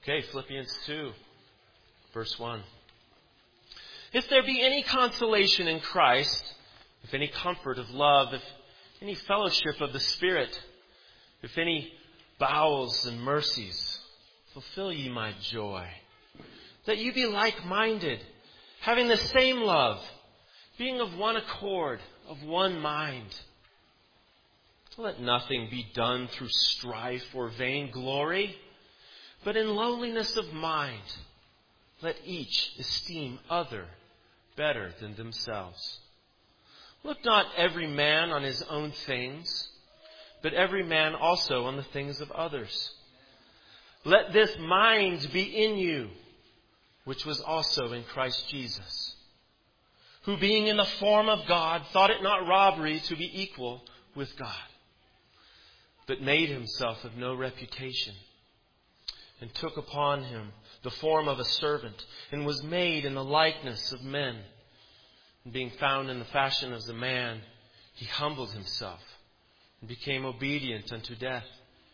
Okay, Philippians 2, verse 1. If there be any consolation in Christ, if any comfort of love, if any fellowship of the Spirit, if any bowels and mercies, fulfill ye my joy, that you be like-minded, having the same love, being of one accord, of one mind. Let nothing be done through strife or vain glory, but in lowliness of mind, let each esteem other better than themselves. Look not every man on his own things, but every man also on the things of others. Let this mind be in you, which was also in Christ Jesus, who being in the form of God, thought it not robbery to be equal with God, but made himself of no reputation, and took upon him the form of a servant, and was made in the likeness of men. And being found in the fashion of a man, he humbled himself, and became obedient unto death,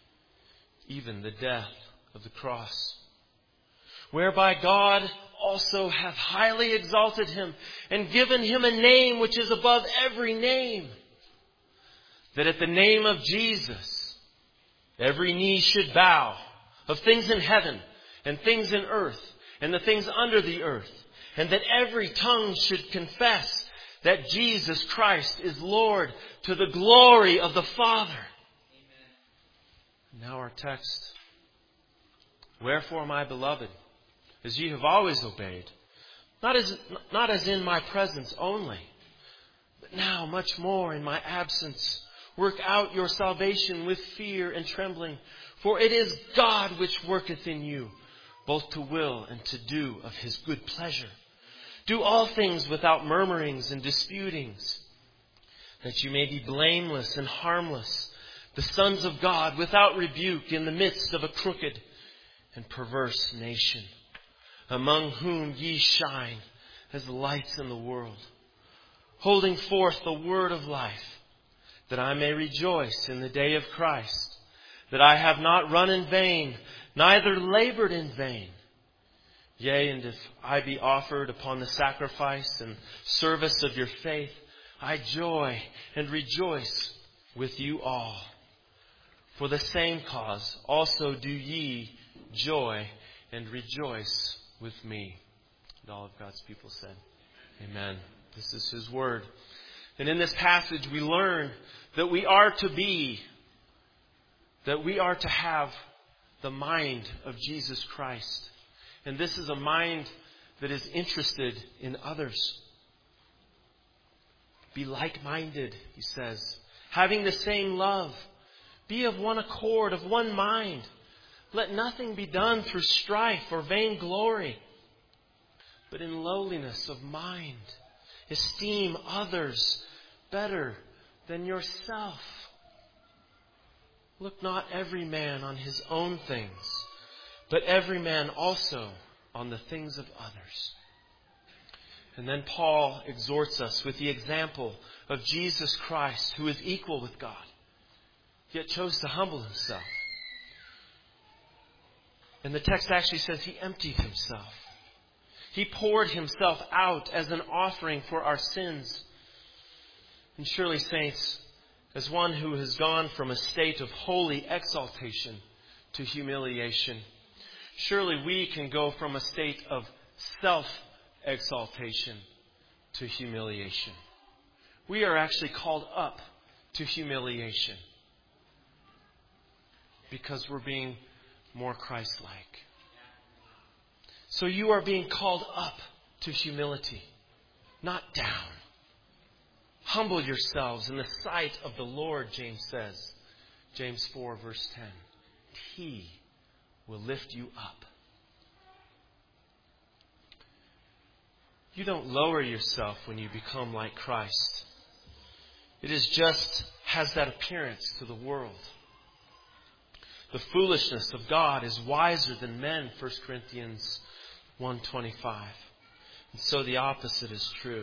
even the death of the cross. Whereby God also hath highly exalted him, and given him a name which is above every name, that at the name of Jesus every knee should bow, of things in heaven, and things in earth, and the things under the earth, and that every tongue should confess that Jesus Christ is Lord, to the glory of the Father. Amen. Now our text. Wherefore, my beloved, as ye have always obeyed, not as in my presence only, but now much more in my absence, work out your salvation with fear and trembling, for it is God which worketh in you, both to will and to do of his good pleasure. Do all things without murmurings and disputings, that you may be blameless and harmless, the sons of God without rebuke, in the midst of a crooked and perverse nation, among whom ye shine as lights in the world, holding forth the word of life, that I may rejoice in the day of Christ, that I have not run in vain, neither labored in vain. Yea, and if I be offered upon the sacrifice and service of your faith, I joy and rejoice with you all. For the same cause also do ye joy and rejoice with me. And all of God's people said, Amen. This is his word. And in this passage we learn that we are to have the mind of Jesus Christ. And this is a mind that is interested in others. Be like-minded, he says, having the same love. Be of one accord, of one mind. Let nothing be done through strife or vain glory, but in lowliness of mind. Esteem others better than yourself. Look not every man on his own things, but every man also on the things of others. And then Paul exhorts us with the example of Jesus Christ, who is equal with God, yet chose to humble himself. And the text actually says he emptied himself. He poured himself out as an offering for our sins. And surely, saints, as one who has gone from a state of holy exaltation to humiliation, surely we can go from a state of self-exaltation to humiliation. We are actually called up to humiliation because we're being more Christ-like. So you are being called up to humility, not down. Humble yourselves in the sight of the Lord, James says. James 4, verse 10. He will lift you up. You don't lower yourself when you become like Christ. It is just has that appearance to the world. The foolishness of God is wiser than men, 1 Corinthians 1:25. And so the opposite is true.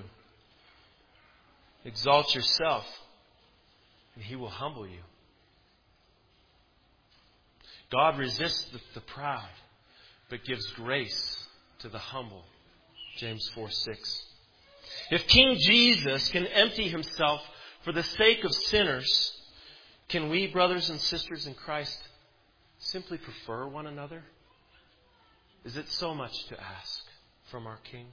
Exalt yourself, and he will humble you. God resists the proud, but gives grace to the humble. James 4:6. If King Jesus can empty himself for the sake of sinners, can we, brothers and sisters in Christ, simply prefer one another? Is it so much to ask from our King?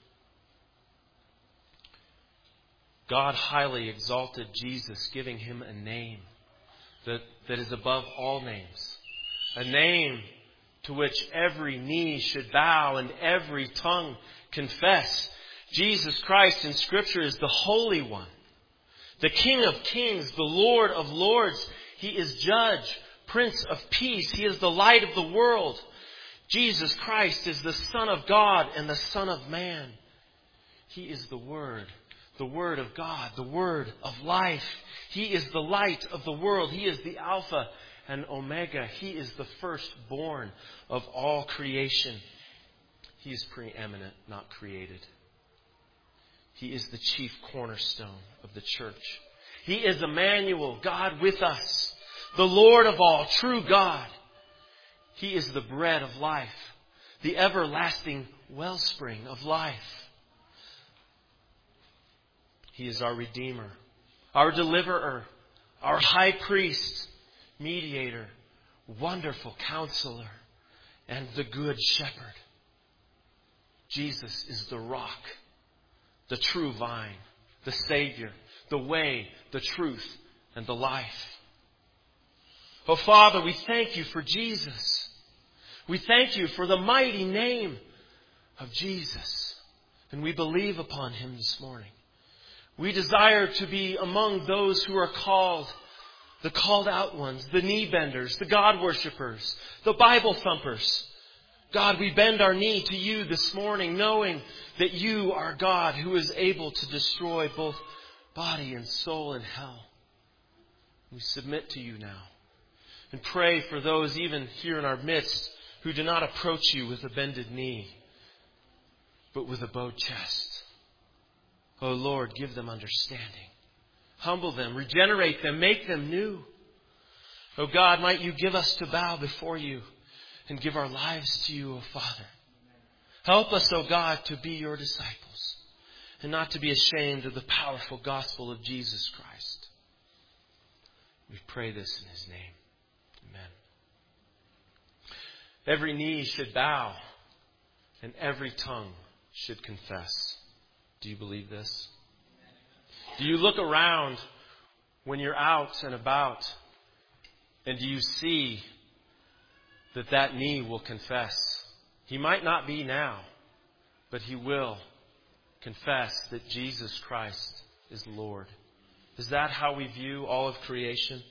God highly exalted Jesus, giving him a name that is above all names. A name to which every knee should bow and every tongue confess. Jesus Christ in Scripture is the Holy One, the King of Kings, the Lord of Lords. He is Judge, Prince of Peace. He is the light of the world. Jesus Christ is the Son of God and the Son of Man. He is the Word of God, the Word of life. He is the light of the world. He is the Alpha and Omega. He is the firstborn of all creation. He is preeminent, not created. He is the chief cornerstone of the church. He is Emmanuel, God with us, the Lord of all, true God. He is the bread of life, the everlasting wellspring of life. He is our Redeemer, our Deliverer, our High Priest, Mediator, Wonderful Counselor, and the Good Shepherd. Jesus is the rock, the true vine, the Savior, the way, the truth, and the life. Oh, Father, we thank you for Jesus. We thank you for the mighty name of Jesus. And we believe upon him this morning. We desire to be among those who are called, the called out ones, the knee benders, the God worshippers, the Bible thumpers. God, we bend our knee to you this morning, knowing that you are God who is able to destroy both body and soul in hell. We submit to you now and pray for those even here in our midst who do not approach you with a bended knee, but with a bowed chest. Oh Lord, give them understanding. Humble them, regenerate them, make them new. Oh God, might you give us to bow before you and give our lives to you, oh Father. Help us, oh God, to be your disciples and not to be ashamed of the powerful gospel of Jesus Christ. We pray this in his name. Amen. Every knee should bow and every tongue should confess. Do you believe this? Do you look around when you're out and about and do you see that knee will confess? He might not be now, but he will confess that Jesus Christ is Lord. Is that how we view all of creation?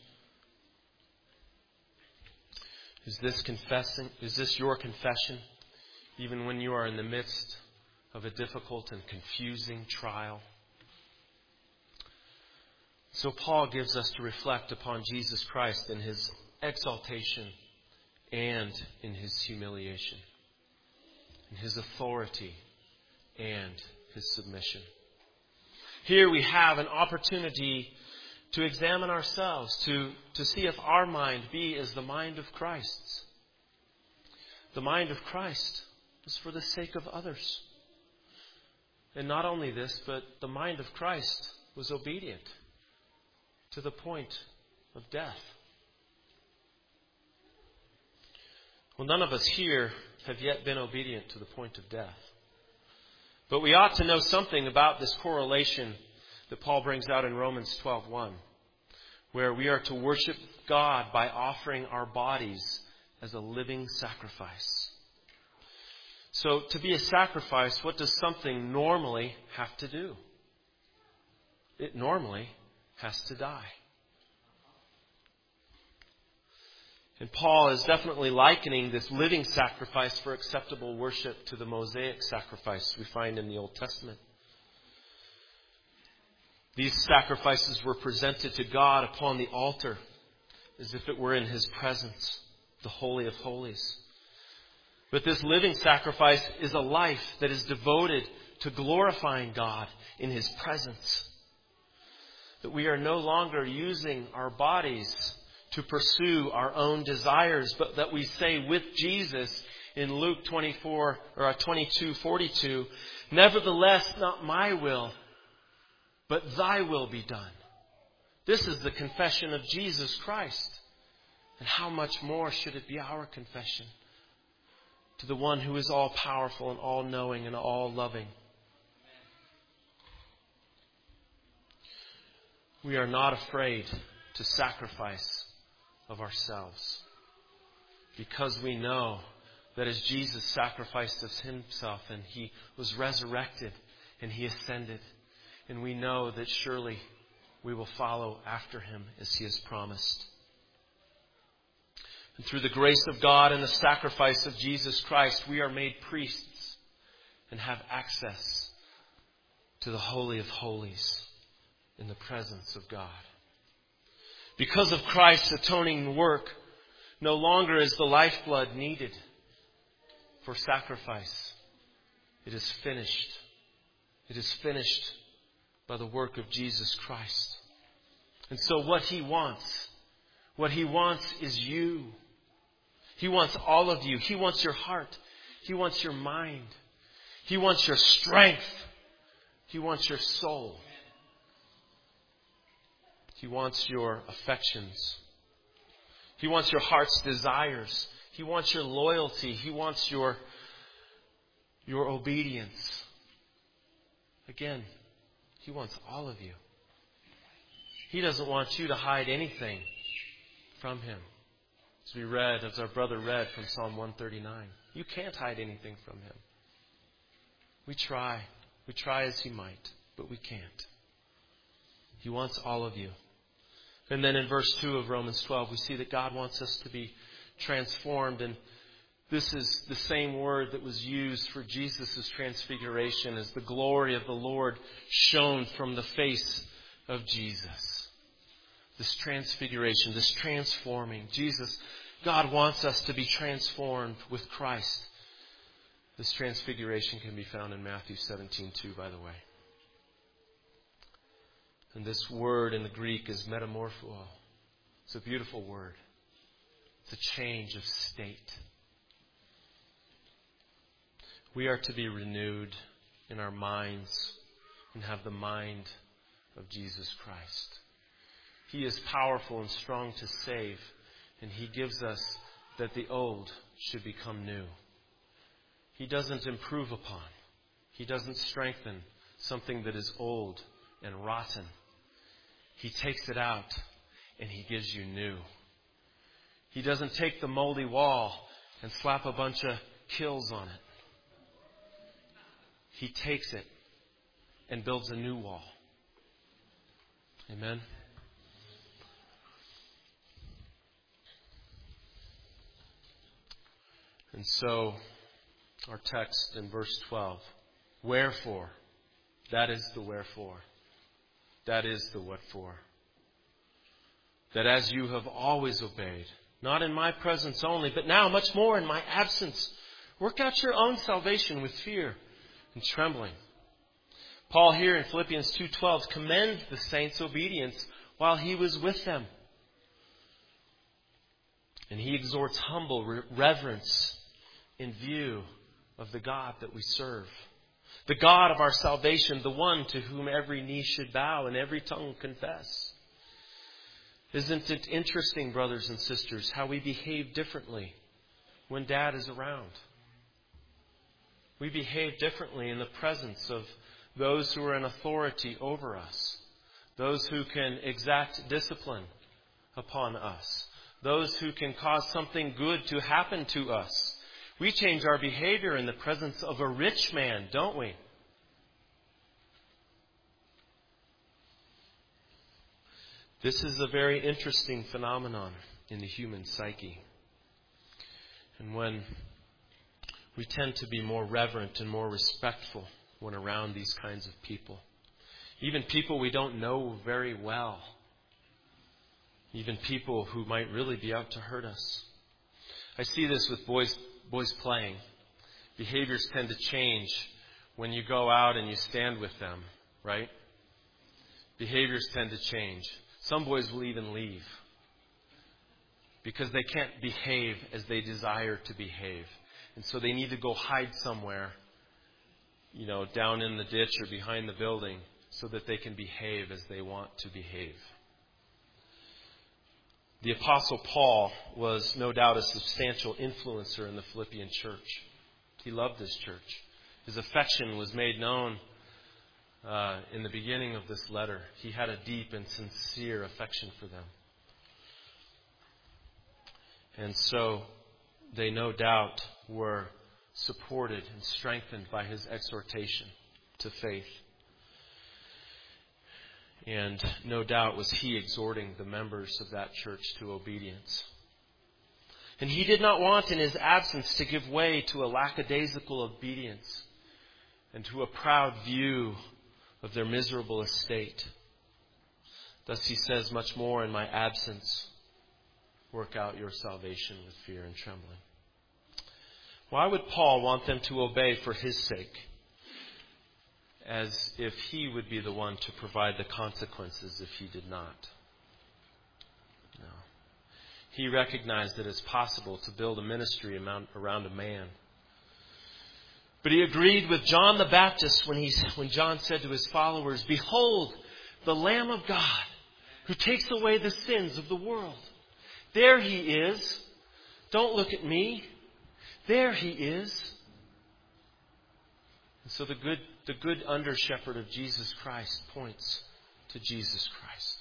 Is this your confession, even when you are in the midst of a difficult and confusing trial? So Paul gives us to reflect upon Jesus Christ in his exaltation and in his humiliation, in his authority and his submission. Here we have an opportunity to examine ourselves, to see if our mind be as the mind of Christ's. The mind of Christ is for the sake of others. And not only this, but the mind of Christ was obedient to the point of death. Well, none of us here have yet been obedient to the point of death. But we ought to know something about this correlation that Paul brings out in Romans 12:1, where we are to worship God by offering our bodies as a living sacrifice. So to be a sacrifice, what does something normally have to do? It normally has to die. And Paul is definitely likening this living sacrifice for acceptable worship to the Mosaic sacrifice we find in the Old Testament. These sacrifices were presented to God upon the altar as if it were in his presence, the Holy of Holies. But this living sacrifice is a life that is devoted to glorifying God in his presence. That we are no longer using our bodies to pursue our own desires, but that we say with Jesus in Luke 22:42, "Nevertheless, not my will, but thy will be done." This is the confession of Jesus Christ. And how much more should it be our confession to the one who is all powerful and all knowing and all loving? We are not afraid to sacrifice of ourselves, because we know that as Jesus sacrificed of himself and he was resurrected and he ascended, and we know that surely we will follow after him as he has promised. And through the grace of God and the sacrifice of Jesus Christ, we are made priests and have access to the Holy of Holies in the presence of God. Because of Christ's atoning work, no longer is the lifeblood needed for sacrifice. It is finished. It is finished by the work of Jesus Christ. And so what he wants is you. He wants all of you. He wants your heart. He wants your mind. He wants your strength. He wants your soul. He wants your affections. He wants your heart's desires. He wants your loyalty. He wants your obedience. Again, he wants all of you. He doesn't want you to hide anything from him. As our brother read from Psalm 139. You can't hide anything from him. We try. We try as he might, but we can't. He wants all of you. And then in verse 2 of Romans 12, we see that God wants us to be transformed. And this is the same word that was used for Jesus' transfiguration, as the glory of the Lord shone from the face of Jesus. This transfiguration, this transforming. God wants us to be transformed with Christ. This transfiguration can be found in Matthew 17:2, by the way. And this word in the Greek is metamorpho. It's a beautiful word. It's a change of state. We are to be renewed in our minds and have the mind of Jesus Christ. He is powerful and strong to save, and he gives us that the old should become new. He doesn't improve upon. He doesn't strengthen something that is old and rotten. He takes it out and he gives you new. He doesn't take the moldy wall and slap a bunch of kills on it. He takes it and builds a new wall. Amen. And so, our text in verse 12. Wherefore, that is the wherefore. That is the what for. That as you have always obeyed, not in my presence only, but now much more in my absence, work out your own salvation with fear and trembling. Paul here in Philippians 2:12 commends the saints' obedience while he was with them. And he exhorts humble reverence in view of the God that we serve. The God of our salvation, the one to whom every knee should bow and every tongue confess. Isn't it interesting, brothers and sisters, how we behave differently when Dad is around? We behave differently in the presence of those who are in authority over us, those who can exact discipline upon us, those who can cause something good to happen to us. We change our behavior in the presence of a rich man, don't we? This is a very interesting phenomenon in the human psyche. And when we tend to be more reverent and more respectful when around these kinds of people. Even people we don't know very well. Even people who might really be out to hurt us. I see this with boys playing. Behaviors tend to change when you go out and you stand with them, right? Behaviors tend to change. Some boys will even leave because they can't behave as they desire to behave. And so they need to go hide somewhere, down in the ditch or behind the building so that they can behave as they want to behave. The Apostle Paul was no doubt a substantial influencer in the Philippian church. He loved this church. His affection was made known in the beginning of this letter. He had a deep and sincere affection for them. And so they no doubt were supported and strengthened by his exhortation to faith. And no doubt was he exhorting the members of that church to obedience. And he did not want in his absence to give way to a lackadaisical obedience and to a proud view of their miserable estate. Thus he says, much more in my absence, work out your salvation with fear and trembling. Why would Paul want them to obey for his sake, as if he would be the one to provide the consequences if he did not? No. He recognized that it's possible to build a ministry around a man. But he agreed with John the Baptist when John said to his followers, "Behold, the Lamb of God, who takes away the sins of the world. There he is. Don't look at me. There he is." And so the good under-shepherd of Jesus Christ points to Jesus Christ.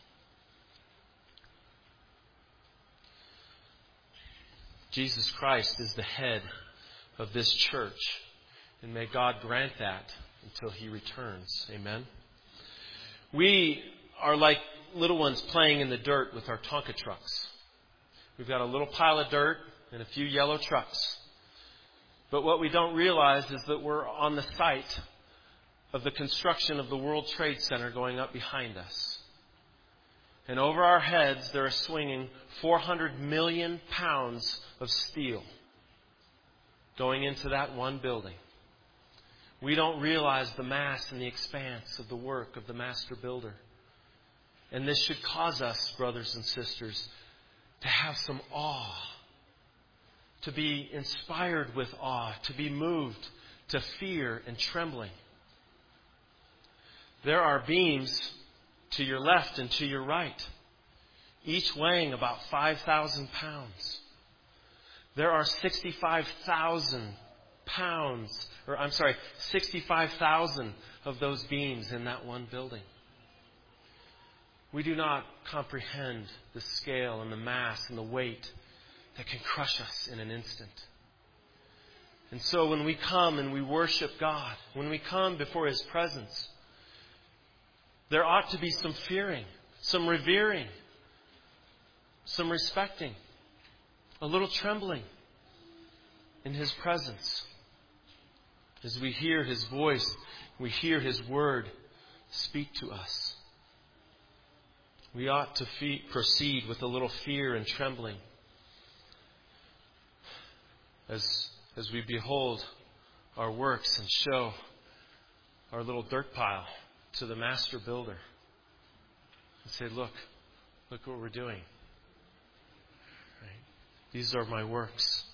Jesus Christ is the head of this church. And may God grant that until he returns. Amen. We are like little ones playing in the dirt with our Tonka trucks. We've got a little pile of dirt and a few yellow trucks. But what we don't realize is that we're on the site of the construction of the World Trade Center going up behind us. And over our heads there are swinging 400 million pounds of steel going into that one building. We don't realize the mass and the expanse of the work of the master builder. And this should cause us, brothers and sisters, to have some awe, to be inspired with awe, to be moved to fear and trembling. There are beams to your left and to your right, each weighing about 5,000 pounds. There are 65,000 of those beams in that one building. We do not comprehend the scale and the mass and the weight that can crush us in an instant. And so when we come and we worship God, when we come before his presence, there ought to be some fearing, some revering, some respecting, a little trembling in his presence. As we hear his voice, we hear his word speak to us. We ought to proceed with a little fear and trembling as we behold our works and show our little dirt pile to the master builder and say, look what we're doing. Right? These are my works.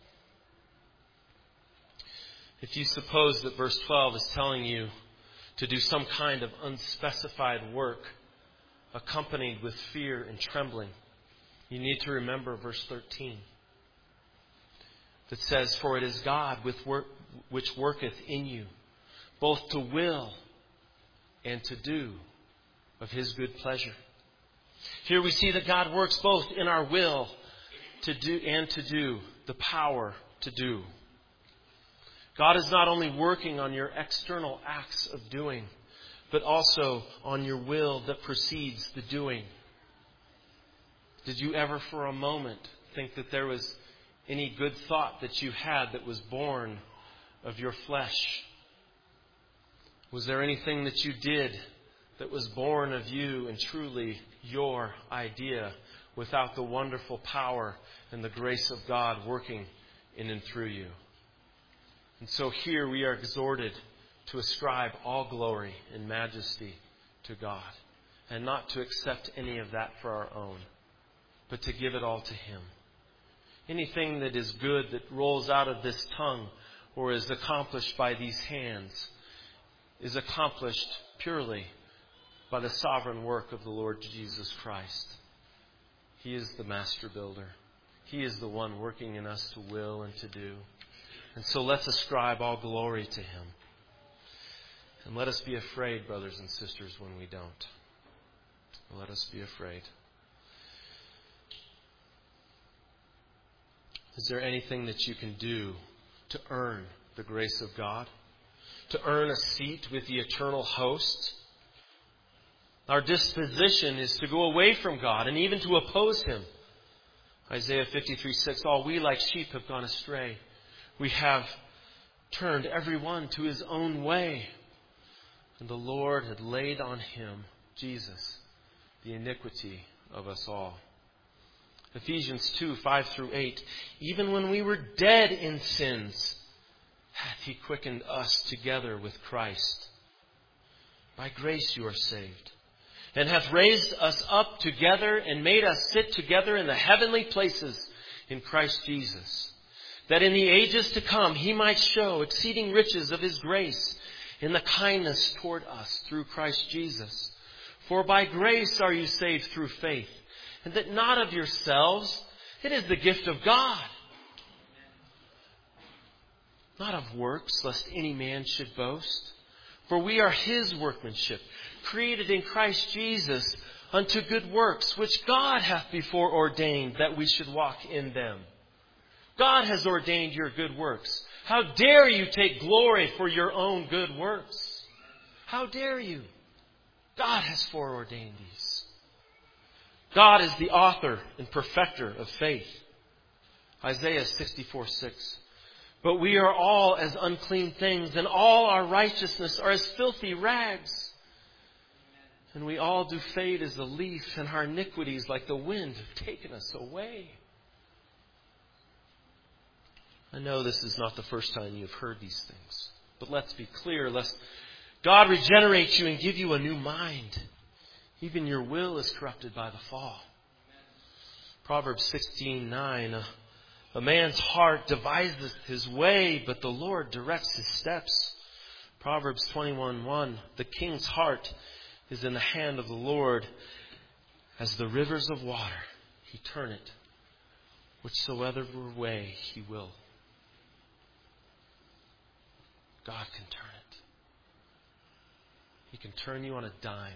If you suppose that verse 12 is telling you to do some kind of unspecified work accompanied with fear and trembling, you need to remember verse 13 that says, "For it is God which worketh in you, both to will and to do of his good pleasure." Here we see that God works both in our will to do and to do, the power to do. God is not only working on your external acts of doing, but also on your will that precedes the doing. Did you ever for a moment think that there was any good thought that you had that was born of your flesh? Was there anything that you did that was born of you and truly your idea without the wonderful power and the grace of God working in and through you? And so here we are exhorted to ascribe all glory and majesty to God and not to accept any of that for our own, but to give it all to him. anything that is good that rolls out of this tongue or is accomplished by these hands is accomplished purely by the sovereign work of the Lord Jesus Christ. He is the master builder. He is the one working in us to will and to do. And so let's ascribe all glory to Him. And let us be afraid, brothers and sisters, when we don't. Let us be afraid. Is there anything that you can do to earn the grace of God? To earn a seat with the eternal host? Our disposition is to go away from God and even to oppose Him. Isaiah 53:6, all we like sheep have gone astray. We have turned every one to his own way. And the Lord had laid on Him, Jesus, the iniquity of us all. Ephesians 2:5-8, even when we were dead in sins, hath He quickened us together with Christ. By grace you are saved, and hath raised us up together and made us sit together in the heavenly places in Christ Jesus, that in the ages to come He might show exceeding riches of His grace in the kindness toward us through Christ Jesus. For by grace are you saved through faith, and that not of yourselves, it is the gift of God, not of works, lest any man should boast. For we are His workmanship, created in Christ Jesus unto good works, which God hath before ordained that we should walk in them. God has ordained your good works. How dare you take glory for your own good works? How dare you? God has foreordained these. God is the author and perfecter of faith. Isaiah 64:6. But we are all as unclean things, and all our righteousness are as filthy rags. And we all do fade as a leaf, and our iniquities like the wind have taken us away. I know this is not the first time you've heard these things. But let's be clear, lest God regenerate you and give you a new mind. Even your will is corrupted by the fall. Proverbs 16:9, a man's heart deviseth his way, but the Lord directs his steps. Proverbs 21:1, the king's heart is in the hand of the Lord, as the rivers of water. He turn it, whichsoever way He will. God can turn it. He can turn you on a dime.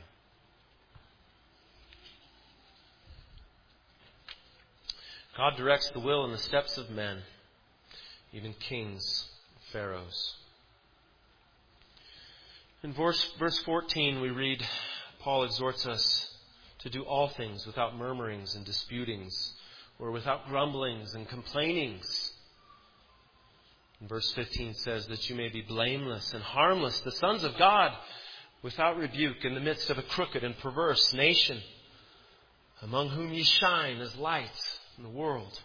God directs the will and the steps of men, even kings, pharaohs. In verse 14 we read, Paul exhorts us to do all things without murmurings and disputings, or without grumblings and complainings. And verse 15 says that you may be blameless and harmless, the sons of God, without rebuke, in the midst of a crooked and perverse nation, among whom ye shine as lights in the world.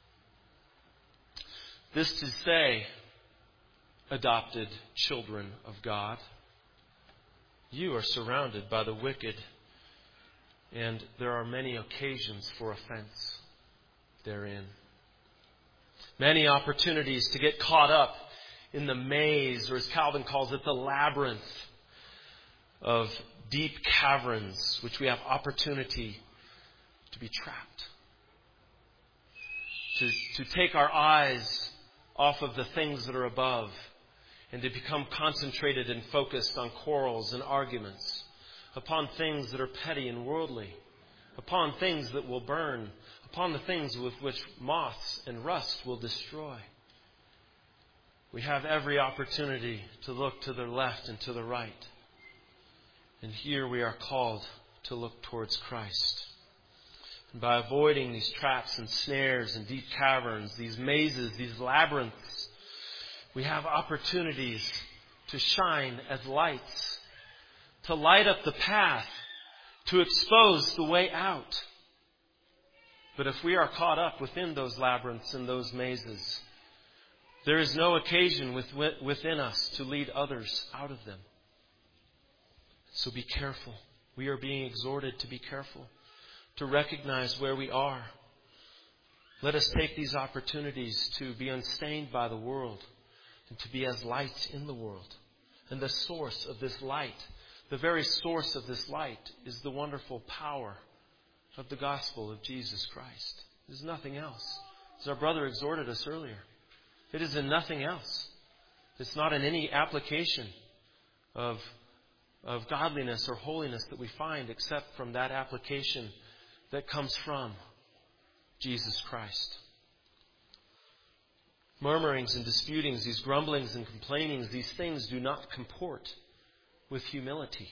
This to say, adopted children of God, you are surrounded by the wicked, and there are many occasions for offense therein. Many opportunities to get caught up in the maze, or as Calvin calls it, the labyrinth of deep caverns, which we have opportunity to be trapped. To take our eyes off of the things that are above and to become concentrated and focused on quarrels and arguments, upon things that are petty and worldly, upon things that will burn, upon the things with which moths and rust will destroy. We have every opportunity to look to the left and to the right. And here we are called to look towards Christ. And by avoiding these traps and snares and deep caverns, these mazes, these labyrinths, we have opportunities to shine as lights, to light up the path, to expose the way out. But if we are caught up within those labyrinths and those mazes, there is no occasion within us to lead others out of them. So be careful. We are being exhorted to be careful, to recognize where we are. Let us take these opportunities to be unstained by the world and to be as light in the world. And the source of this light, the very source of this light, is the wonderful power of the gospel of Jesus Christ. There's nothing else. As our brother exhorted us earlier, it is in nothing else. It's not in any application of godliness or holiness that we find except from that application that comes from Jesus Christ. Murmurings and disputings, these grumblings and complainings, these things do not comport with humility.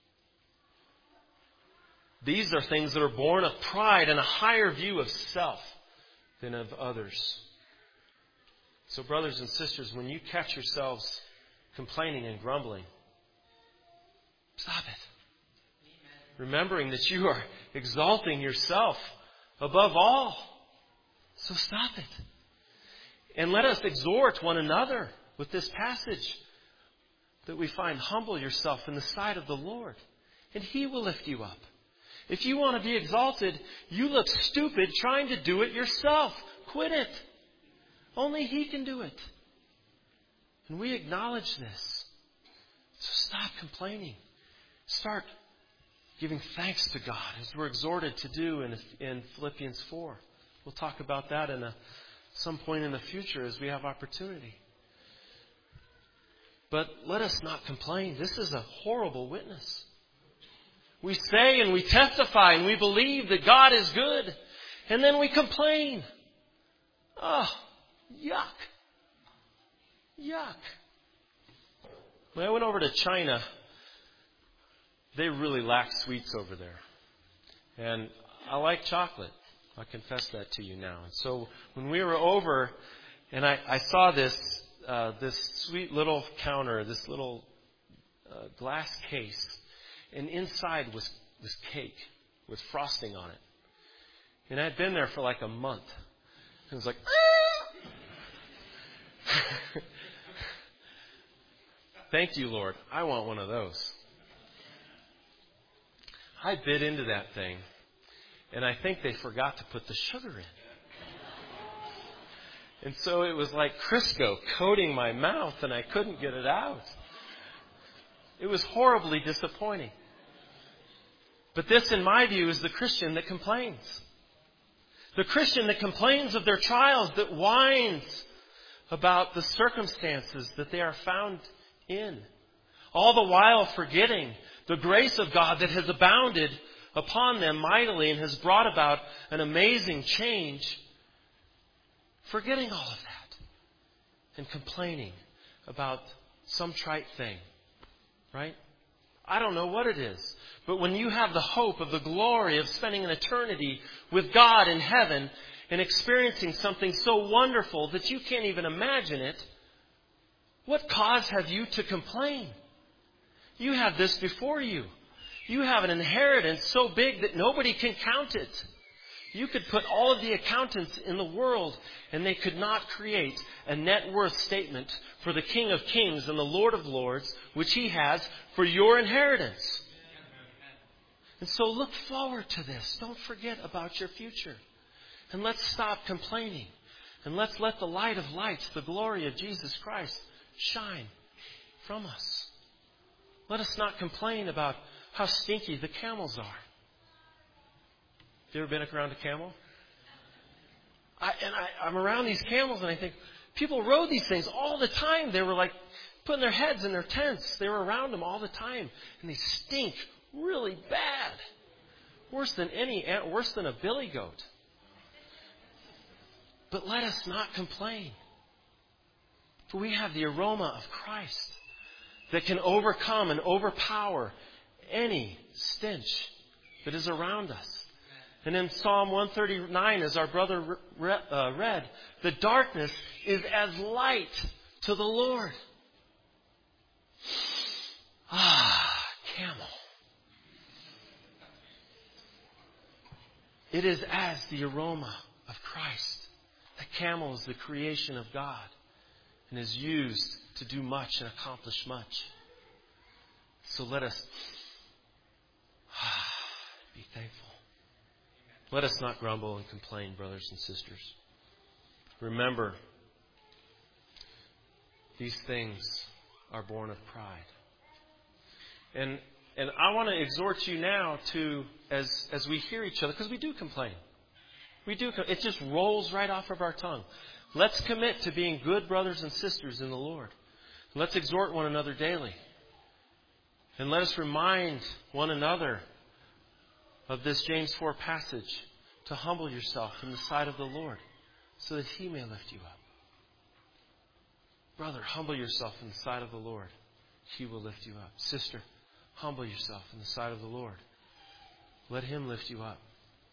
These are things that are born of pride and a higher view of self than of others. So brothers and sisters, when you catch yourselves complaining and grumbling, stop it. Remembering that you are exalting yourself above all. So stop it. And let us exhort one another with this passage that we find. Humble yourself in the sight of the Lord, and He will lift you up. If you want to be exalted, you look stupid trying to do it yourself. Quit it. Only He can do it. And we acknowledge this. So stop complaining. Start giving thanks to God, as we're exhorted to do in Philippians 4. We'll talk about that in some point in the future as we have opportunity. But let us not complain. This is a horrible witness. We say and we testify and we believe that God is good, and then we complain. Oh, yuck. Yuck. When I went over to China, they really lack sweets over there. And I like chocolate. I confess that to you now. And so when we were over, and I saw this sweet little counter, this little glass case, and inside was this cake with frosting on it. And I'd been there for like a month. It was like, thank you, Lord. I want one of those. I bit into that thing, and I think they forgot to put the sugar in. And so it was like Crisco coating my mouth, and I couldn't get it out. It was horribly disappointing. But this, in my view, is the Christian that complains. The Christian that complains of their trials, that whines about the circumstances that they are found in. All the while forgetting the grace of God that has abounded upon them mightily and has brought about an amazing change. Forgetting all of that and complaining about some trite thing. Right? I don't know what it is. But when you have the hope of the glory of spending an eternity with God in heaven and experiencing something so wonderful that you can't even imagine it, what cause have you to complain? You have this before you. You have an inheritance so big that nobody can count it. You could put all of the accountants in the world and they could not create a net worth statement for the King of Kings and the Lord of Lords, which He has for your inheritance. And so look forward to this. Don't forget about your future. And let's stop complaining. And let's let the light of lights, the glory of Jesus Christ, shine from us. Let us not complain about how stinky the camels are. Have you ever been around a camel? I'm around these camels and I think, people rode these things all the time. They were like putting their heads in their tents. They were around them all the time. And they stink really bad. Worse than a billy goat. But let us not complain. For we have the aroma of Christ that can overcome and overpower any stench that is around us. And in Psalm 139, as our brother read, the darkness is as light to the Lord. Camel. It is as the aroma of Christ. The camel is the creation of God and is used to do much and accomplish much. So let us be thankful. Let us not grumble and complain, brothers and sisters. Remember, these things are born of pride. And I want to exhort you now to, as we hear each other, because we do complain. It just rolls right off of our tongue. Let's commit to being good brothers and sisters in the Lord. Let's exhort one another daily. And let us remind one another of this James 4 passage, to humble yourself in the sight of the Lord so that He may lift you up. Brother, humble yourself in the sight of the Lord. He will lift you up. Sister, humble yourself in the sight of the Lord. Let Him lift you up.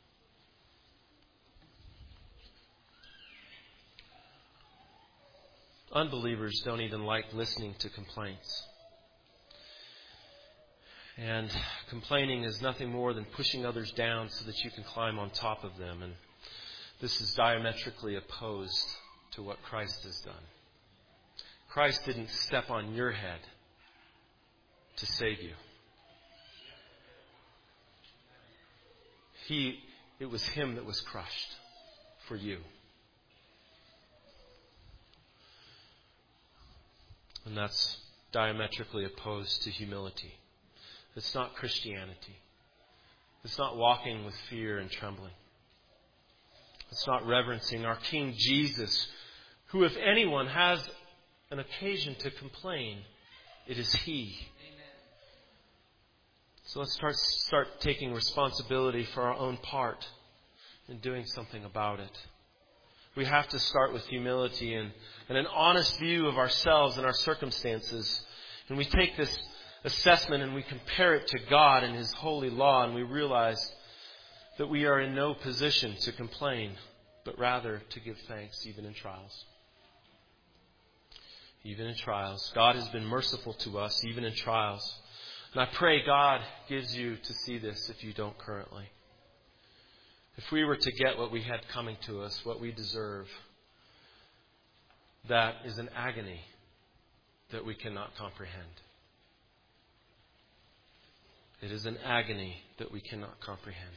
Unbelievers don't even like listening to complaints. And complaining is nothing more than pushing others down so that you can climb on top of them. And this is diametrically opposed to what Christ has done. Christ didn't step on your head to save you. It was Him that was crushed for you. And that's diametrically opposed to humility. It's not Christianity. It's not walking with fear and trembling. It's not reverencing our King Jesus, who, if anyone has an occasion to complain, it is He. Amen. So let's start taking responsibility for our own part and doing something about it. We have to start with humility and an honest view of ourselves and our circumstances. And we take this assessment and we compare it to God and His holy law, and we realize that we are in no position to complain, but rather to give thanks even in trials. Even in trials. God has been merciful to us even in trials. And I pray God gives you to see this if you don't currently. If we were to get what we had coming to us, what we deserve, that is an agony that we cannot comprehend. It is an agony that we cannot comprehend.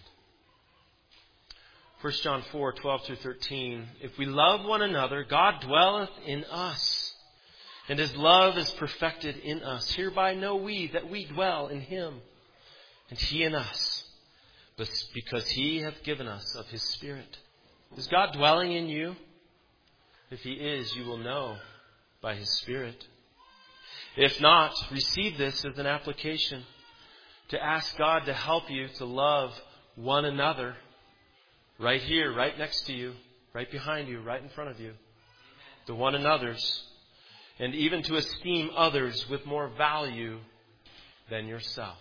1 John 4, 12 through 13. If we love one another, God dwelleth in us, and His love is perfected in us. Hereby know we that we dwell in Him, and He in us, but because He hath given us of His Spirit. Is God dwelling in you? If He is, you will know by His Spirit. If not, receive this as an application to ask God to help you to love one another right here, right next to you, right behind you, right in front of you. The one another's. And even to esteem others with more value than yourself.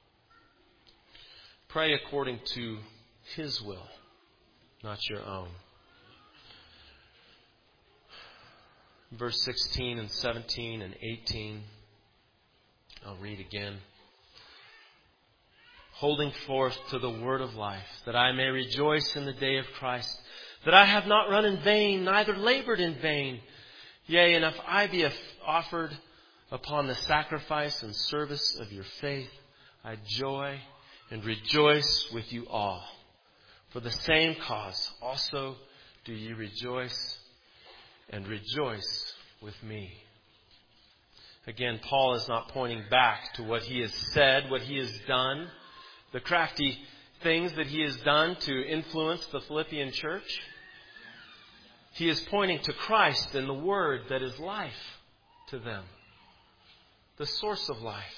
Pray according to His will, not your own. Verse 16 and 17 and 18. I'll read again. Holding forth to the word of life, that I may rejoice in the day of Christ, that I have not run in vain, neither labored in vain. Yea, and if I be offered upon the sacrifice and service of your faith, I joy and rejoice with you all. For the same cause also do ye rejoice, and rejoice with me. Again, Paul is not pointing back to what he has said, what he has done, the crafty things that he has done to influence the Philippian church. He is pointing to Christ and the Word that is life to them. The source of life.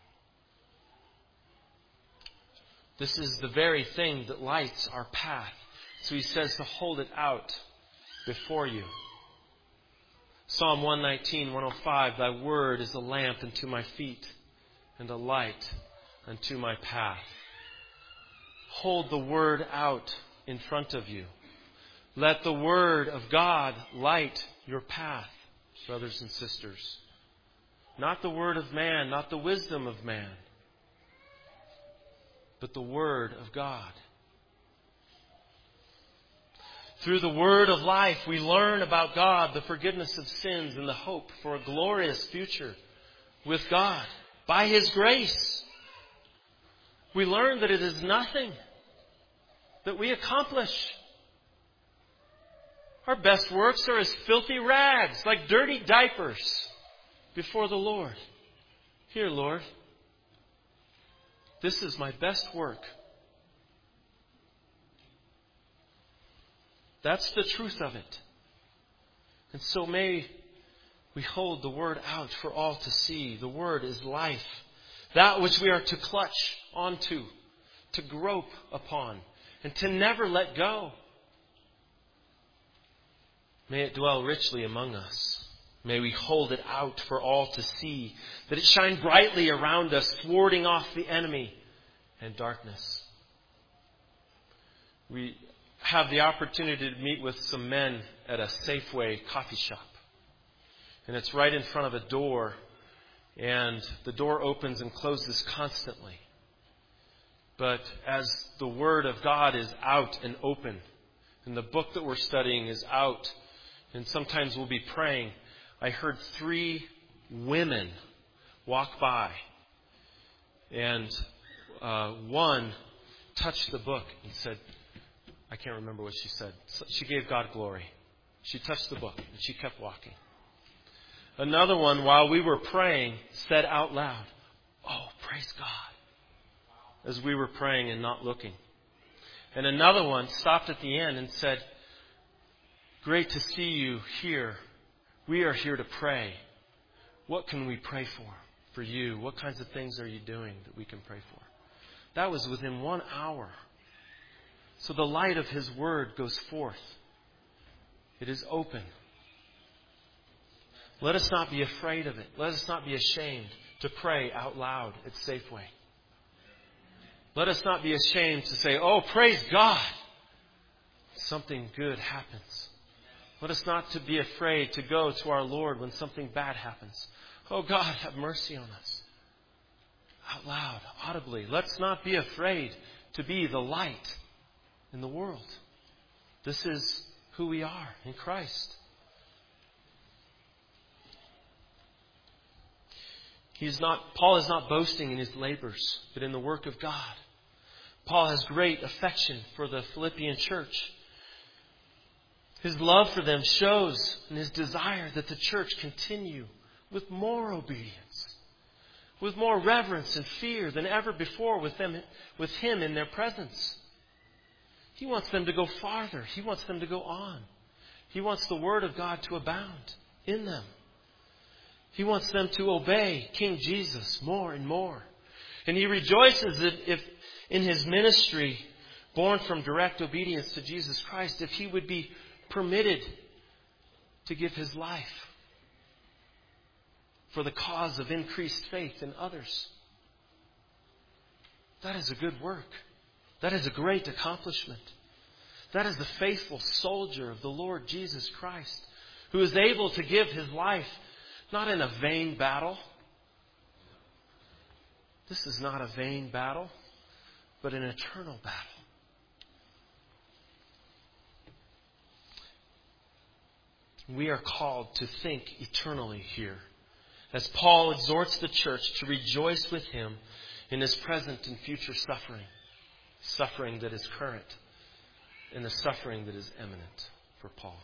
This is the very thing that lights our path. So he says to hold it out before you. Psalm 119, 105, Thy word is a lamp unto my feet and a light unto my path. Hold the word out in front of you. Let the word of God light your path, brothers and sisters. Not the word of man, not the wisdom of man, but the word of God. Through the word of life, we learn about God, the forgiveness of sins, and the hope for a glorious future with God. By His grace, we learn that it is nothing. that we accomplish. Our best works are as filthy rags, like dirty diapers before the Lord. Here, Lord, this is my best work. That's the truth of it. And so may we hold the Word out for all to see. The Word is life. That which we are to clutch onto, to grope upon, and to never let go. May it dwell richly among us. May we hold it out for all to see, that it shine brightly around us, warding off the enemy and darkness. We have the opportunity to meet with some men at a Safeway coffee shop. And it's right in front of a door, and the door opens and closes constantly. But as the Word of God is out and open, and the book that we're studying is out, and sometimes we'll be praying, I heard 3 women walk by, and one touched the book and said, I can't remember what she said. She gave God glory. She touched the book and she kept walking. Another one, while we were praying, said out loud, "Oh, praise God," as we were praying and not looking. And another one stopped at the end and said, "Great to see you here. We are here to pray. What can we pray for you? What kinds of things are you doing that we can pray for?" That was within 1 hour. So the light of His Word goes forth. It is open. Let us not be afraid of it. Let us not be ashamed to pray out loud at Safeway. Let us not be ashamed to say, "Oh, praise God." Something good happens. Let us not to be afraid to go to our Lord when something bad happens. "Oh God, have mercy on us." Out loud, audibly. Let's not be afraid to be the light in the world. This is who we are in Christ. Paul is not boasting in his labors, but in the work of God. Paul has great affection for the Philippian church. His love for them shows in his desire that the church continue with more obedience, with more reverence and fear than ever before with him in their presence. He wants them to go farther. He wants them to go on. He wants the Word of God to abound in them. He wants them to obey King Jesus more and more. And he rejoices that if in his ministry, born from direct obedience to Jesus Christ, if he would be permitted to give his life for the cause of increased faith in others. That is a good work. That is a great accomplishment. That is the faithful soldier of the Lord Jesus Christ, who is able to give his life not in a vain battle. This is not a vain battle, but an eternal battle. We are called to think eternally here, as Paul exhorts the church to rejoice with him in his present and future suffering. Suffering that is current and the suffering that is imminent for Paul.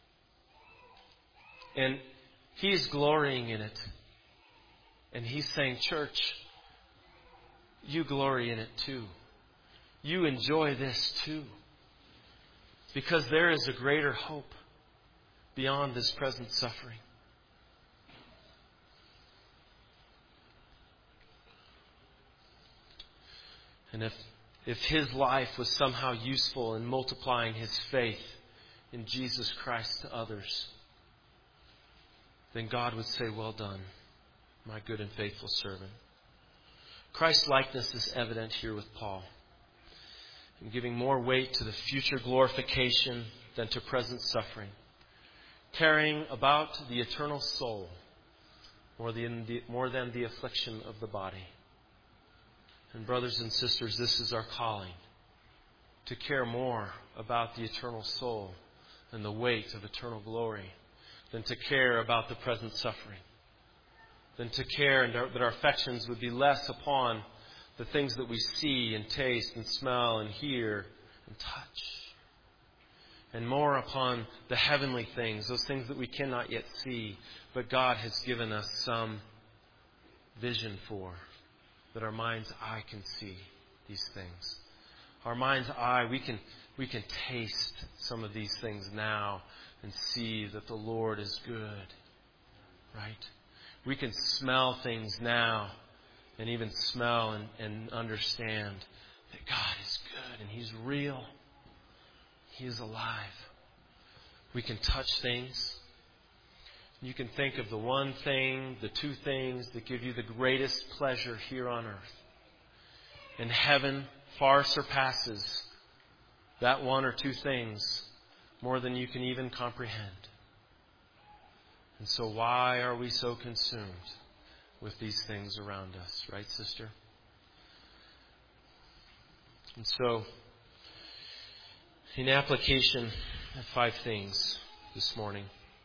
And he's glorying in it. And he's saying, church, you glory in it too. You enjoy this too. Because there is a greater hope beyond this present suffering. And if his life was somehow useful in multiplying his faith in Jesus Christ to others, then God would say, "Well done, my good and faithful servant." Christ's likeness is evident here with Paul, in giving more weight to the future glorification than to present suffering, caring about the eternal soul more than the affliction of the body. And brothers and sisters, this is our calling, to care more about the eternal soul and the weight of eternal glory than to care about the present suffering, than to care that our affections would be less upon the things that we see and taste and smell and hear and touch. And more upon the heavenly things, those things that we cannot yet see, but God has given us some vision for, that our mind's eye can see these things. Our mind's eye, we can taste some of these things now and see that the Lord is good. Right? We can smell things now and even smell and understand that God is good and He's real. He is alive. We can touch things. You can think of the one thing, the two things that give you the greatest pleasure here on earth. And heaven far surpasses that one or two things more than you can even comprehend. And so why are we so consumed with these things around us? Right, sister? And so, in application, I have 5 things this morning.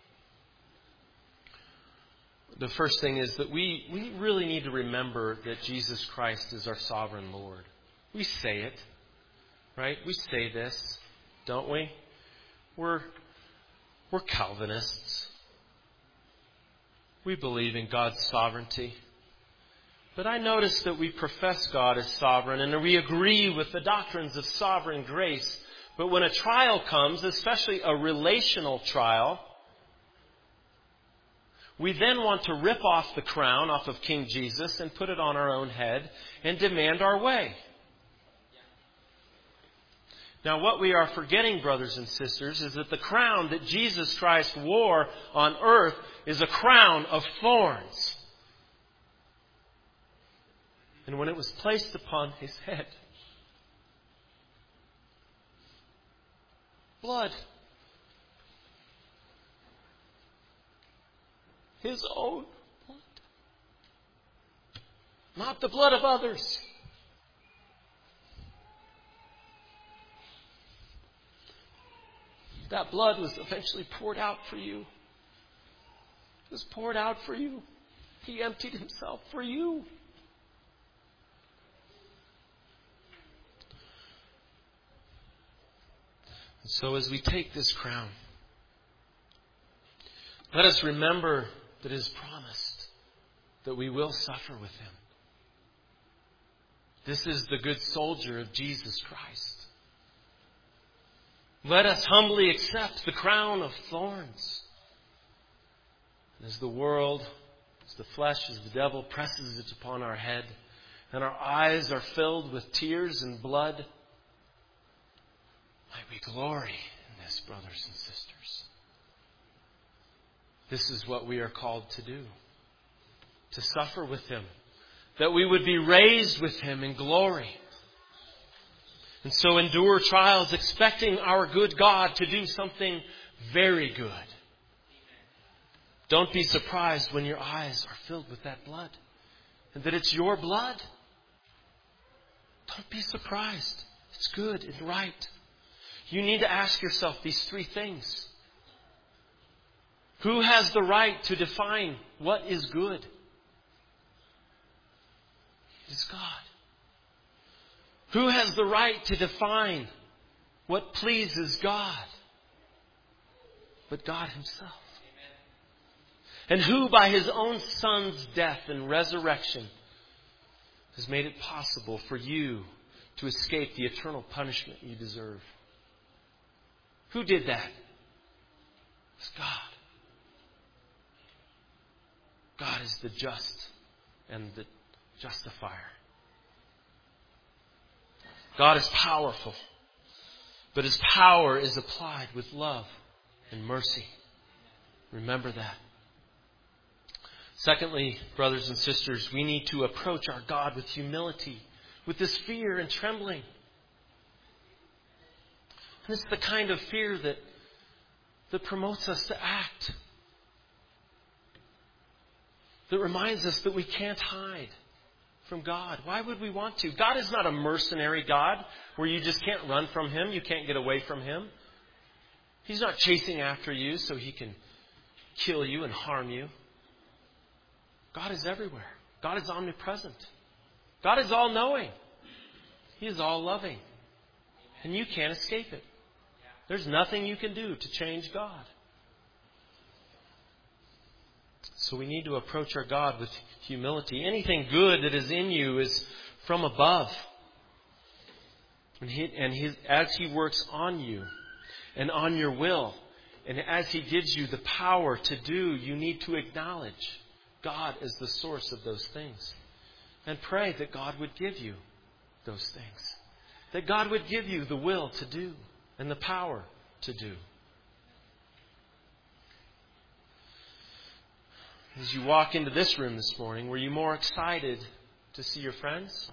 The first thing is that we really need to remember that Jesus Christ is our sovereign Lord. We say it, right? We say this, don't we? We're Calvinists. We believe in God's sovereignty. But I notice that we profess God as sovereign and we agree with the doctrines of sovereign grace. But when a trial comes, especially a relational trial, we then want to rip off the crown off of King Jesus and put it on our own head and demand our way. Now, what we are forgetting, brothers and sisters, is that the crown that Jesus Christ wore on earth is a crown of thorns. And when it was placed upon His head, blood, His own blood, not the blood of others. That blood was eventually poured out for you. It was poured out for you. He emptied Himself for you. And so as we take this crown, let us remember that it is promised that we will suffer with Him. This is the good soldier of Jesus Christ. Let us humbly accept the crown of thorns. As the world, as the flesh, as the devil presses it upon our head, and our eyes are filled with tears and blood, might we glory in this, brothers and sisters. This is what we are called to do. To suffer with Him. That we would be raised with Him in glory. And so endure trials, expecting our good God to do something very good. Don't be surprised when your eyes are filled with that blood. And that it's your blood. Don't be surprised. It's good and right. You need to ask yourself these 3 things. Who has the right to define what is good? It is God. Who has the right to define what pleases God? But God Himself. And who by His own Son's death and resurrection has made it possible for you to escape the eternal punishment you deserve? Who did that? It's God. God is the just and the justifier. God is powerful, but His power is applied with love and mercy. Remember that. Secondly, brothers and sisters, we need to approach our God with humility, with this fear and trembling. This is the kind of fear that promotes us to act. That reminds us that we can't hide from God. Why would we want to? God is not a mercenary God where you just can't run from Him. You can't get away from Him. He's not chasing after you so He can kill you and harm you. God is everywhere. God is omnipresent. God is all-knowing. He is all-loving. And you can't escape it. There's nothing you can do to change God. So we need to approach our God with humility. Anything good that is in you is from above. As He works on you and on your will, and as He gives you the power to do, you need to acknowledge God as the source of those things. And pray that God would give you those things. That God would give you the will to do and the power to do. As you walk into this room this morning, were you more excited to see your friends?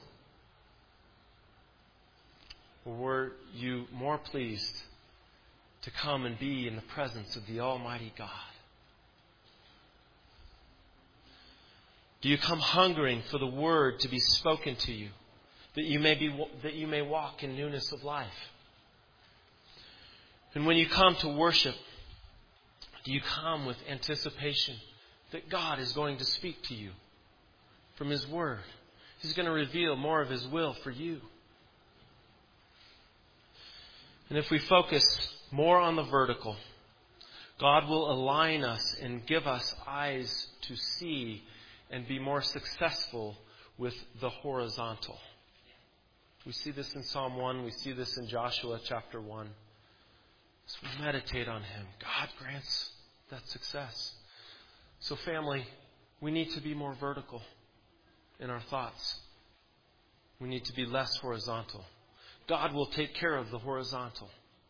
Or were you more pleased to come and be in the presence of the Almighty God? Do you come hungering for the Word to be spoken to you, that you may walk in newness of life? And when you come to worship, do you come with anticipation that God is going to speak to you from His Word? He's going to reveal more of His will for you. And if we focus more on the vertical, God will align us and give us eyes to see and be more successful with the horizontal. We see this in Psalm 1. We see this in Joshua chapter 1. As we meditate on Him, God grants that success. So family, we need to be more vertical in our thoughts. We need to be less horizontal. God will take care of the horizontal.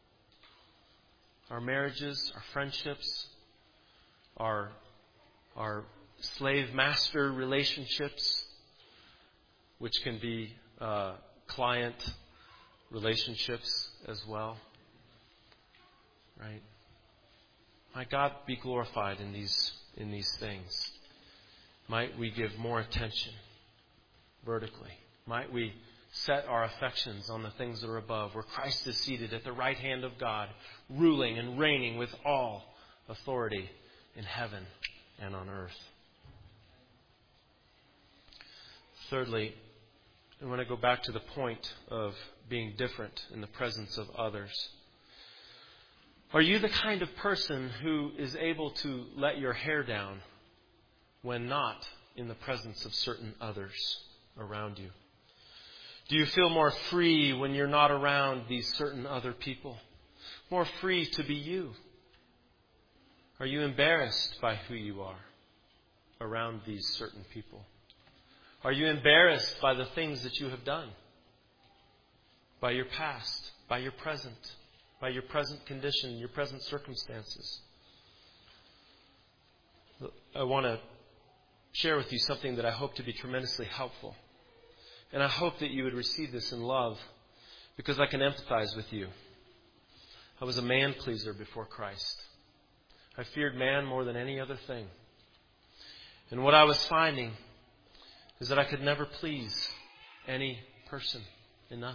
Our marriages, our friendships, our slave-master relationships, which can be client relationships as well. Right? Might God be glorified in these things. Might we give more attention vertically. Might we set our affections on the things that are above, where Christ is seated at the right hand of God, ruling and reigning with all authority in heaven and on earth. Thirdly, I want to go back to the point of being different in the presence of others. Are you the kind of person who is able to let your hair down when not in the presence of certain others around you? Do you feel more free when you're not around these certain other people? More free to be you? Are you embarrassed by who you are around these certain people? Are you embarrassed by the things that you have done? By your past, by your present, by your present condition, your present circumstances? I want to share with you something that I hope to be tremendously helpful. And I hope that you would receive this in love, because I can empathize with you. I was a man pleaser before Christ. I feared man more than any other thing. And what I was finding is that I could never please any person enough.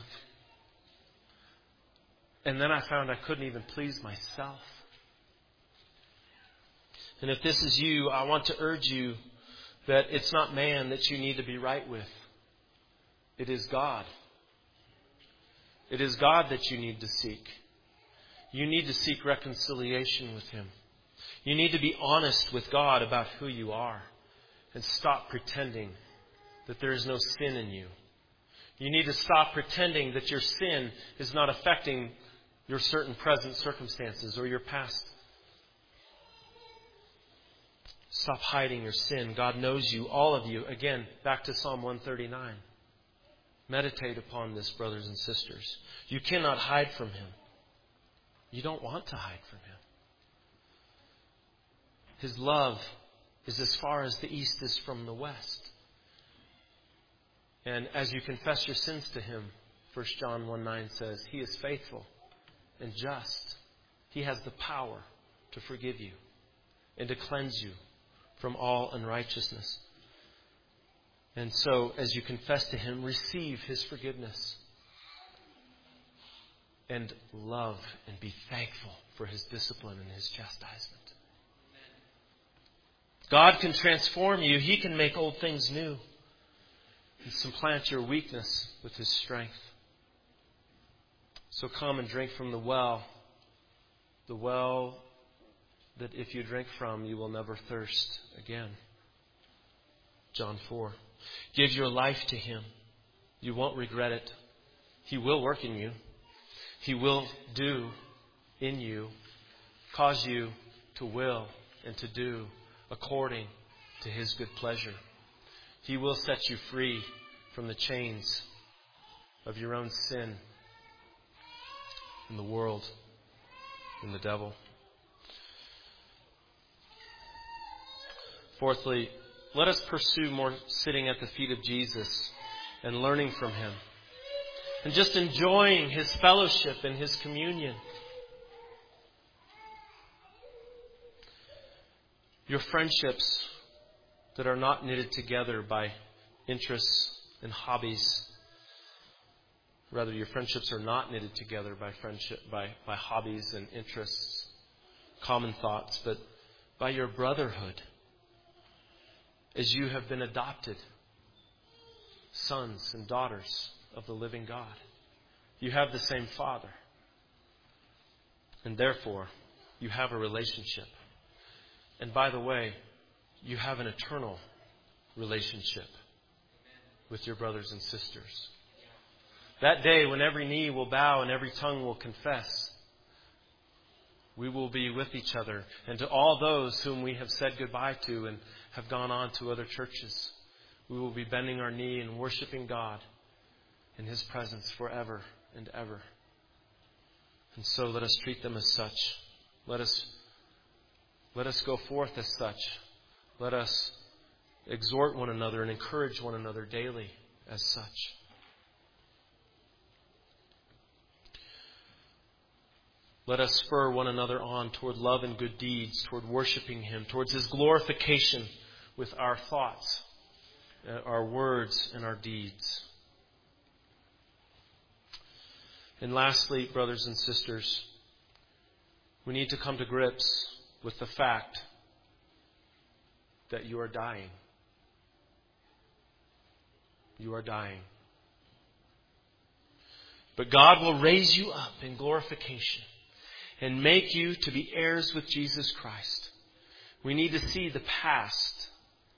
And then I found I couldn't even please myself. And if this is you, I want to urge you that it's not man that you need to be right with. It is God. It is God that you need to seek. You need to seek reconciliation with Him. You need to be honest with God about who you are and stop pretending that there is no sin in you. You need to stop pretending that your sin is not affecting your certain present circumstances or your past. Stop hiding your sin. God knows you, all of you. Again, back to Psalm 139. Meditate upon this, brothers and sisters. You cannot hide from Him. You don't want to hide from Him. His love is as far as the east is from the west. And as you confess your sins to Him, 1 John 1:9 says, He is faithful and just. He has the power to forgive you and to cleanse you from all unrighteousness. And so, as you confess to Him, receive His forgiveness. And love and be thankful for His discipline and His chastisement. God can transform you. He can make old things new. And supplant your weakness with His strength. So come and drink from the well that if you drink from, you will never thirst again. John 4. Give your life to Him. You won't regret it. He will work in you. He will do in you, cause you to will and to do according to His good pleasure. He will set you free from the chains of your own sin and the world and the devil. Fourthly, let us pursue more sitting at the feet of Jesus and learning from Him and just enjoying His fellowship and His communion. Your friendships that are not knitted together by interests and hobbies. Rather, your friendships are not knitted together by hobbies and interests, common thoughts, but by your brotherhood. As you have been adopted sons and daughters of the living God. You have the same Father. And therefore, you have a relationship. And by the way, you have an eternal relationship with your brothers and sisters. That day when every knee will bow and every tongue will confess, we will be with each other. And to all those whom we have said goodbye to and have gone on to other churches, we will be bending our knee and worshiping God in His presence forever and ever. And so let us treat them as such. Let us go forth as such. Let us exhort one another and encourage one another daily as such. Let us spur one another on toward love and good deeds, toward worshiping Him, towards His glorification with our thoughts, our words, and our deeds. And lastly, brothers and sisters, we need to come to grips with the fact that you are dying. You are dying. But God will raise you up in glorification and make you to be heirs with Jesus Christ. We need to see past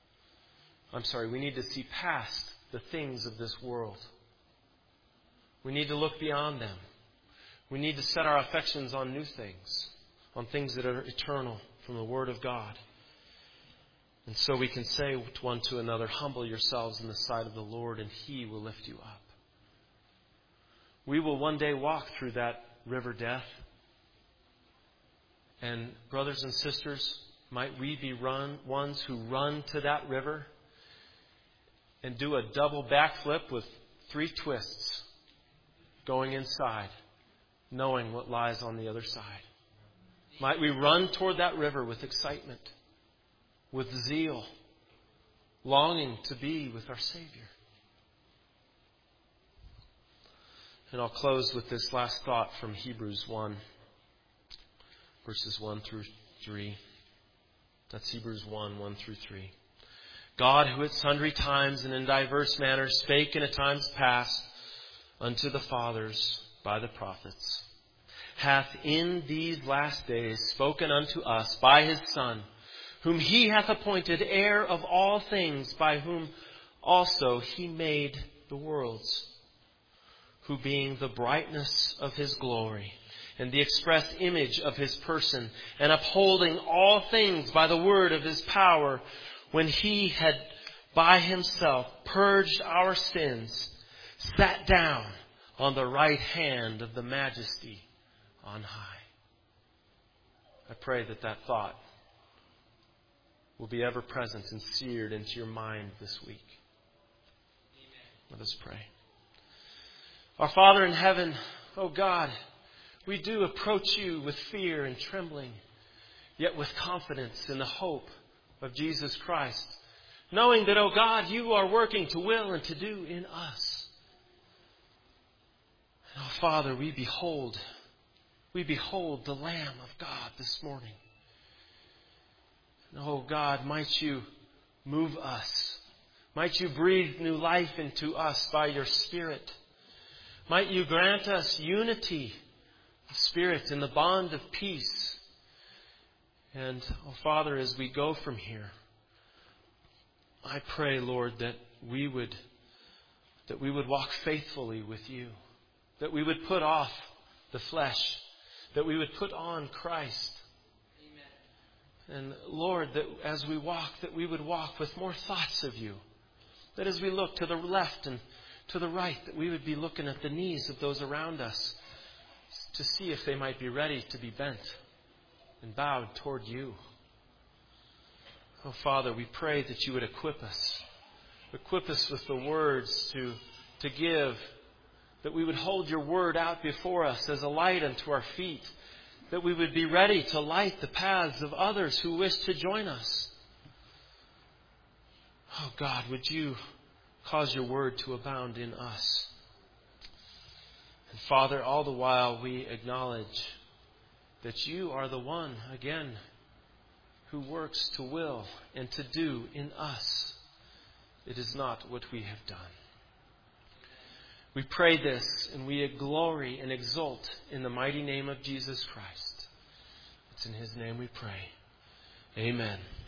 the things of this world. We need to look beyond them. We need to set our affections on new things, on things that are eternal from the Word of God. And so we can say one to another, humble yourselves in the sight of the Lord, and He will lift you up. We will one day walk through that river death. And brothers and sisters, might we be ones who run to that river and do a double backflip with 3 twists going inside, knowing what lies on the other side. Might we run toward that river with excitement, with zeal, longing to be with our Savior. And I'll close with this last thought from Hebrews 1, verses 1 through 3. That's Hebrews 1, 1 through 3. God, who at sundry times and in diverse manners spake in times past unto the fathers by the prophets, hath in these last days spoken unto us by His Son, whom He hath appointed heir of all things, by whom also He made the worlds, who being the brightness of His glory and the express image of His person, and upholding all things by the word of His power, when He had by Himself purged our sins, sat down on the right hand of the Majesty on high. I pray that thought will be ever present and seared into your mind this week. Amen. Let us pray. Our Father in heaven, O God, we do approach You with fear and trembling, yet with confidence in the hope of Jesus Christ, knowing that, O God, You are working to will and to do in us. And, O Father, we behold the Lamb of God this morning. And, oh God, might You move us. Might You breathe new life into us by Your Spirit. Might you grant us unity of spirit in the bond of peace. And, oh Father, as we go from here, I pray, Lord, that we would walk faithfully with you, that we would put off the flesh, that we would put on Christ. Amen. And Lord, that as we walk, that we would walk with more thoughts of you, that as we look to the left and to the right, that we would be looking at the knees of those around us to see if they might be ready to be bent and bowed toward you. Oh, Father, we pray that you would equip us with the words to give, that we would hold your word out before us as a light unto our feet, that we would be ready to light the paths of others who wish to join us. Oh, God, would you cause your word to abound in us? And Father, all the while we acknowledge that you are the one, again, who works to will and to do in us. It is not what we have done. We pray this and we glory and exult in the mighty name of Jesus Christ. It's in His name we pray. Amen.